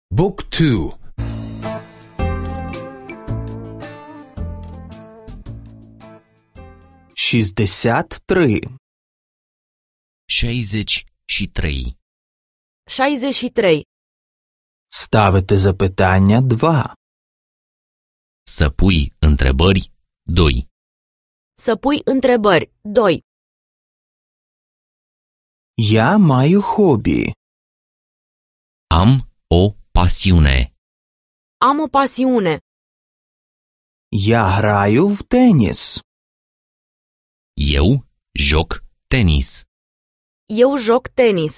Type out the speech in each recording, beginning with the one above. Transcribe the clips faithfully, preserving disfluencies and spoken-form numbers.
Book two. шістдесят три. șaizeci și trei. șaizeci și trei. Ставити запитання два. Să pui întrebări doi. Să pui întrebări doi. Я маю хобі. Am o pasiune. Am o pasiune. Я граю в теніс. Eu joc tenis. Eu joc tenis.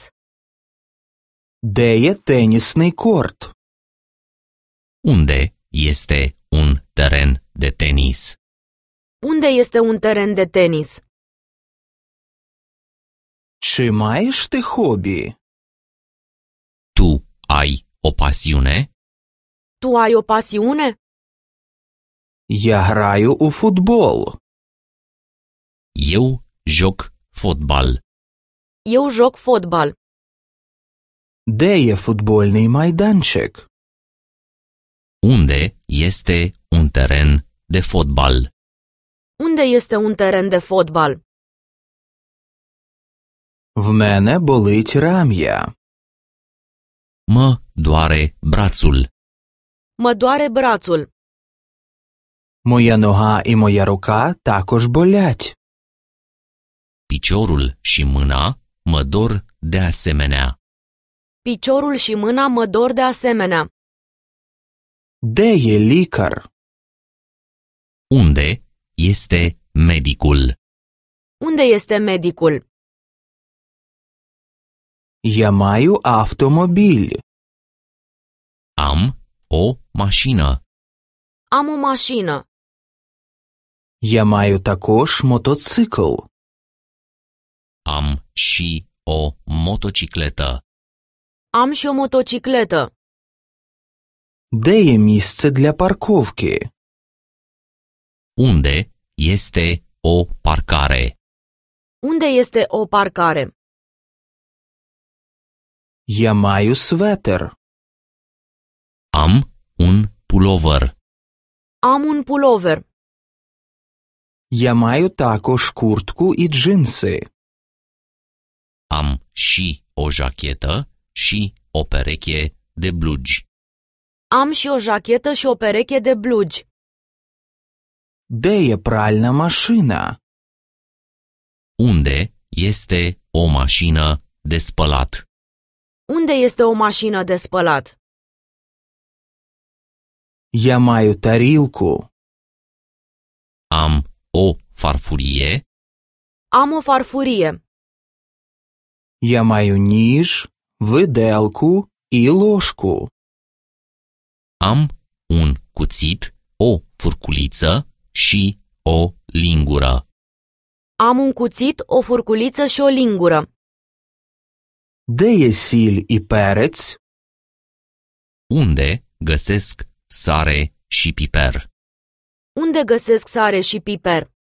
Де є тенісний корт? Unde este un teren de tenis? Unde este un teren de tenis? Чи маєш ти хобі? Tu ai o pasiune? Tu ai o pasiune? Я граю у футбол. Eu joc fotbal. Eu joc fotbal. Де є футбольний майданчик? Unde este un teren de fotbal? Unde este un teren de fotbal? В мене болить рам'я. Mă doare brațul. Mă doare brațul. Моя нога і моя рука також болять. Piciorul și mâna mă dor de asemenea. Piciorul și mâna mă dor de asemenea. Де є лікар? Unde este medicul? Unde este medicul? Я маю автомобіль. Am o mașină. Am o mașină. Я маю також мотоцикл. Am și o motocicletă. Am și o motocicletă. Де є місце для парковки? Unde este o parcare? Unde este o parcare? Я маю светер. Am un pulover. Am un pulover. Я маю також куртку і джинси. Am și o jachetă și o pereche de blugi. Am și o jachetă și o pereche de blugi. Де є пральна машина? Unde este o mașină de spălat? Unde este o mașină de spălat? Я маю тарілку. Am o farfurie. Am o farfurie. Я маю ніж, виделку і ложку. Am un cuțit, o furculiță și o lingură. Am un cuțit, o furculiță și o lingură. Де є сіль і перець? Unde găsesc sare și piper? Unde găsesc sare și piper?